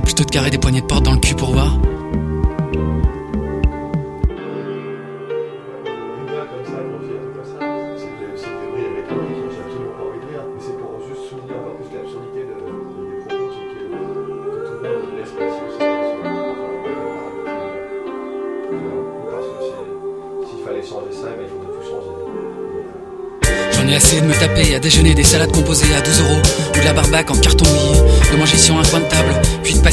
plutôt de carrer des poignées de porte dans le cul pour voir. J'en ai assez de me taper à déjeuner des salades composées à 12 €, ou de la barbaque en carton mouillé, de manger sur un coin de table, puis de passer